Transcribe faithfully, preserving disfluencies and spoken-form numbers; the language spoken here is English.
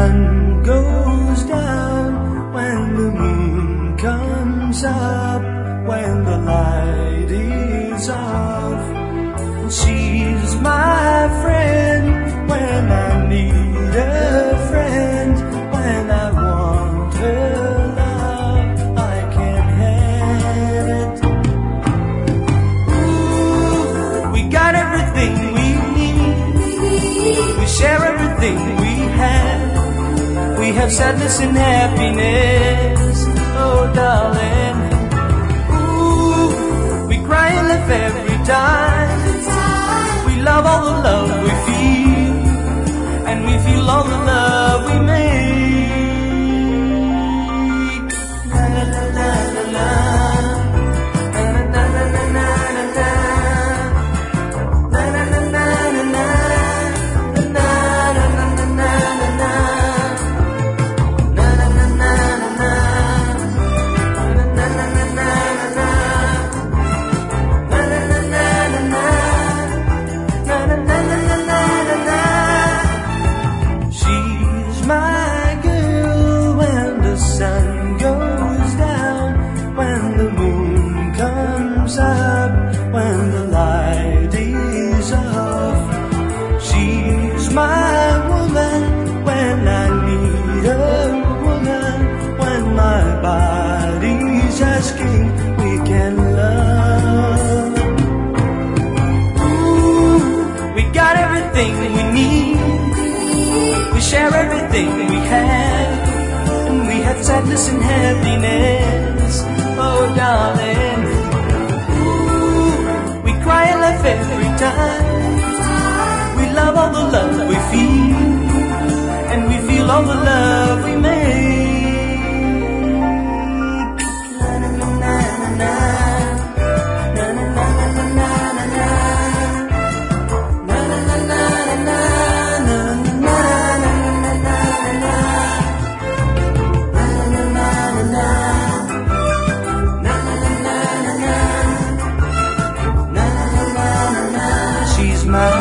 sun goes down, when the moon comes up, when the light is off. She's my friend when I need a friend, when I want her love, I can't have it. Ooh, we got everything we need, we share everything we have. We have sadness and happiness, oh darling. Ooh, we cry and laugh every time. We love all the love we feel, and we feel all the love we make. La la la la la la, la la la la la la la, la la la la la la, la la la la la la, la la la la la, la la la la la. She's my girl when the sun goes down, when the moon comes up, when the light is off. She's my woman when I need a woman, when my body's asking we can love. Ooh, we got everything we need, we share everything we have, and we have sadness and happiness, oh darling. Ooh, we cry and laugh every time. We love all the love we feel, and we feel all the love we make. Na na na na na, na na na na na na, na na na na na na. She's my